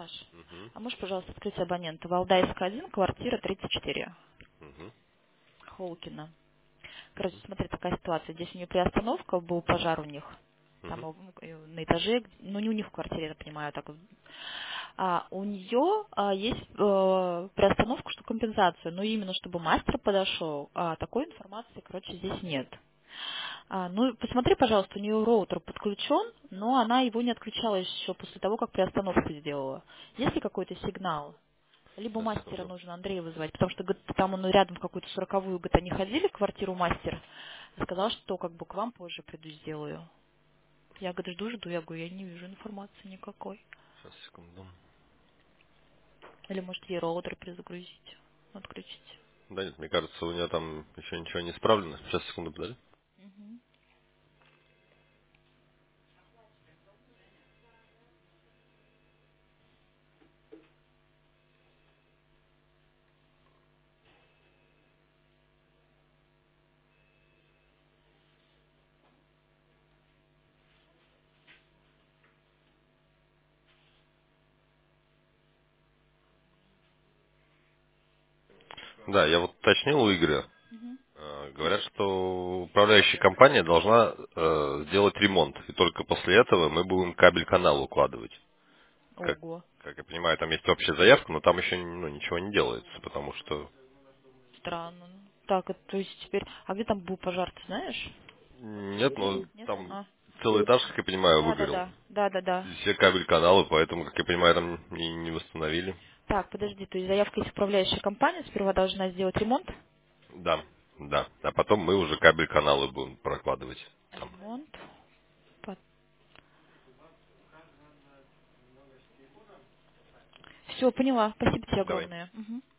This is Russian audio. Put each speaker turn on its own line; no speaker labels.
Саш,
Угу.
а можешь, пожалуйста, открыть абонента? Валдайская 1, квартира 34.
Угу.
Холкина. Короче,
Угу.
смотри, такая ситуация. Здесь у нее приостановка, был пожар у них. Там
Угу.
на этаже, ну не у них в квартире, я понимаю, так вот. У нее есть приостановка, что компенсацию, но именно чтобы мастер подошел, такой информации, короче, здесь нет. Ну, посмотри, пожалуйста, у нее роутер подключен, но она его не отключала еще после того, как приостановку сделала. Есть ли какой-то сигнал? Либо
Сейчас,
мастера
секунду.
нужно Андрея вызывать, потому что говорит, там он рядом в какую-то 40-ю, говорит, они ходили в квартиру мастер, сказал, что как бы к вам позже приду, сделаю. Я, говорю, жду, я говорю, я не вижу информации никакой.
Сейчас, секунду.
Или может ей роутер перезагрузить, отключить.
Да нет, мне кажется, у нее там еще ничего не исправлено. Сейчас, секунду, подожди.
Мгм.
Да, я вот уточнил у Игоря.
Мгм.
Говорят, что управляющая компания должна сделать ремонт. И только после этого мы будем кабель-канал укладывать. Как,
Ого,
как я понимаю, там есть общая заявка, но там еще ничего не делается, потому что...
странно. Так, то есть теперь... А где там был пожар, ты знаешь?
Нет, ну
Нет?
там целый этаж, как я понимаю,
Да, да,
выгорел.
да. Да, да, да.
И все кабель-каналы, поэтому, как я понимаю, там не восстановили.
Так, подожди, то есть заявка есть управляющая компания, сперва должна сделать ремонт?
Да, да. А потом мы уже кабель-каналы будем прокладывать там.
Ремонт. Все, поняла. Спасибо тебе
Давай.
огромное. Мгм.